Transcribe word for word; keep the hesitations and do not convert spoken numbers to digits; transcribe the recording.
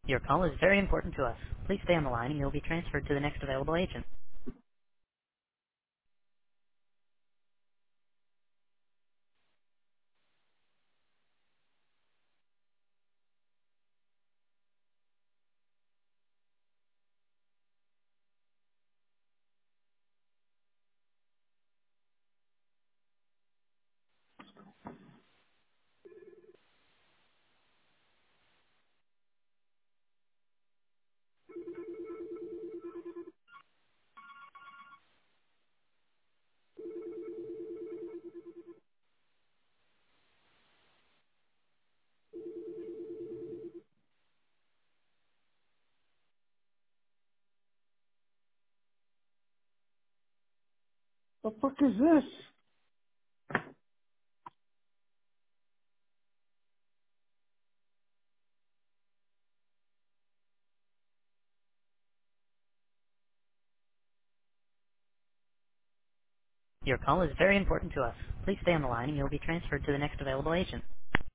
Your call is very important to us. Please stay on the line and you'll be transferred to the next available agent. The fuck is this? Your call is very important to us. Please stay on the line and you'll be transferred to the next available agent.